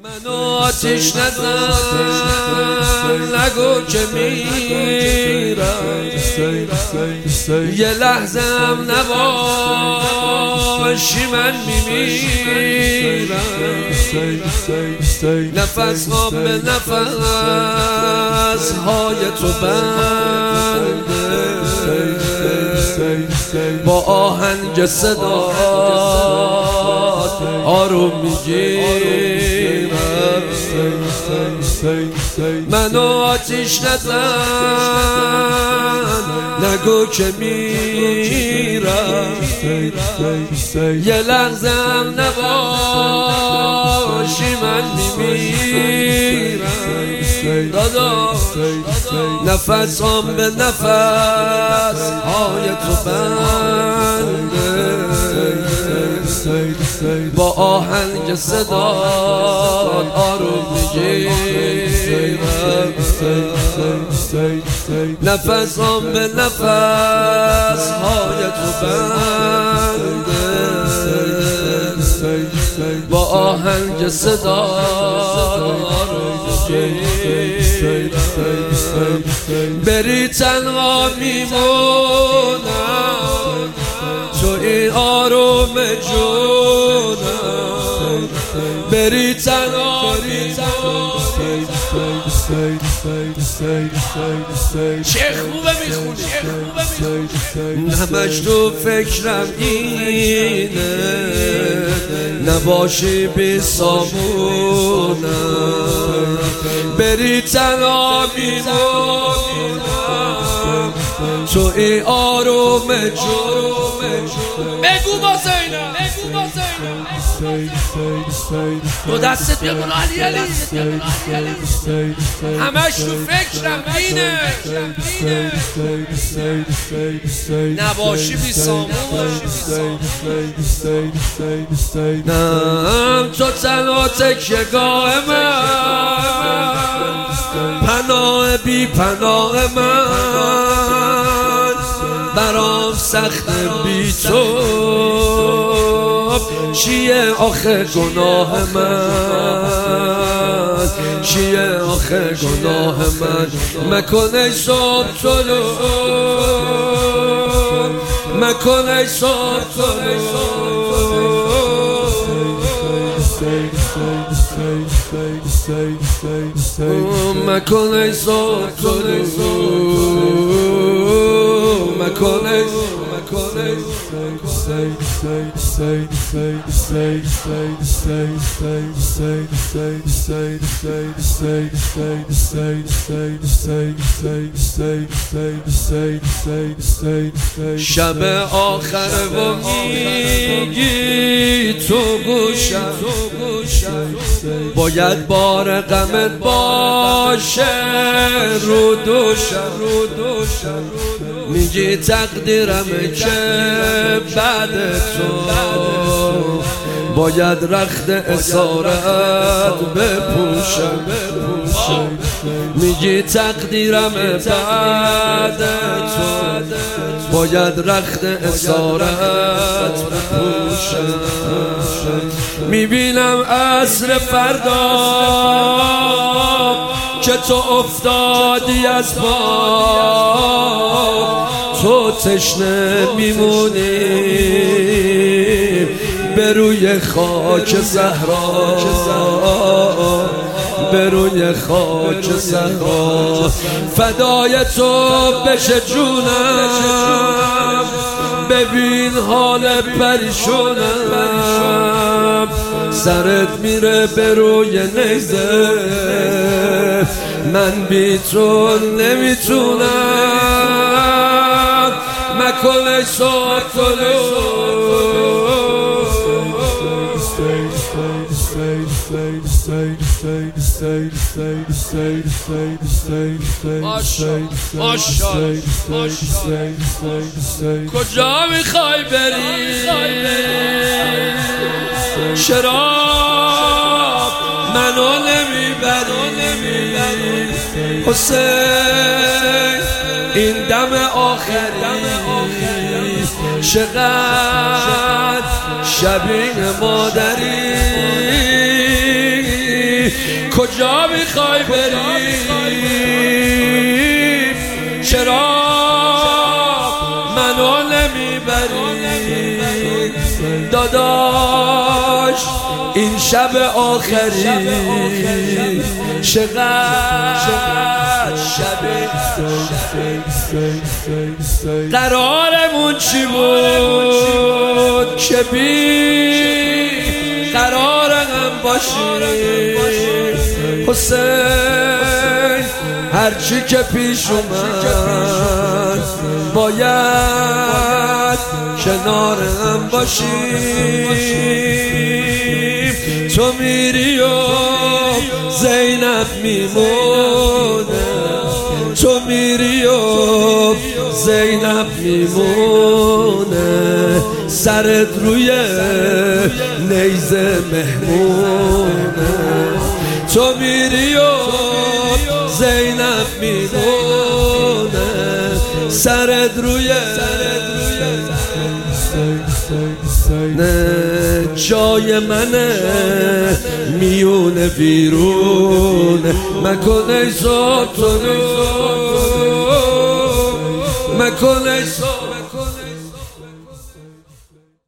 منو آتیش نزن نگو که میرم، یه لحظه هم نباشی من میمیرم. نفس ها به نفس های تو بنده، با آهنگ صدا آروم میگیرم. منو آتیش نزن نگو که میرم، یه لحظه هم نباشی من میمیرم. دادا نفس هم به نفس های تو بنده، با آهنگ صدا آروم میگیرم. نفس هم به نفس های تو بنده، با آهنگ صدا آروم میگیرم. بری تنها میمونم تو این آروم جونم، بری تنها میمونم. چه خوبه میخونی، همش تو فکرم اینه نباشی بی سامونم، بری تنها میمونم تو این آروم جونم. بگو با زینب، بگو با زینب، دو دستت بگو علی علی، همش تو فکرم اینه نباشی بی سامون. نم تو تنها تکیه‌گاه من، پناه بی پناه من، برام سخت بی تو چیه آخه گناه من، چیه آخه گناه من. مکن ای صبح طلوع، مکن ای صبح طلوع، مکن ای صبح طلوع، مکن ای شب آخر و میگی تو گوشم، باید بار غمت باشه رو دوشم، میگی تقدیرمه که بعد تو باید رخت اسارت بپوشم، میگی تقدیرمه بعد تو باید رخت اسارت بپوشم. میبینم عصر فردا که تو افتادی از پا، تو تشنه میمونی به روی خاک صحرا، به روی خاک صحرا. فدای تو بشه جونم، ببین حال پریشونم، سرت میره به روی نیزه، من بی تو نمیتونم. مکن ای صبح طلوع، کجا میخوای بری؟ چرا منو نمیبری حسین؟ این دم آخری چقدر شبیه مادری، کجا میخوای بریم؟ چرا منو نمیبری؟ داداش این شب آخری چقدر شبه قرارمون چی بود که بی قرارم باشی حسین؟ هرچی که پیش اومد باید کنارم باشی. تو میری و زینب میمونه، تو میری و زینب میمونه، سرت روی نیزه مهمونه. تو میری و زینب میمونه، سرت روی نه جای منه میونه بیرونه. مکن ای صبح تو رو، مکن ای صبح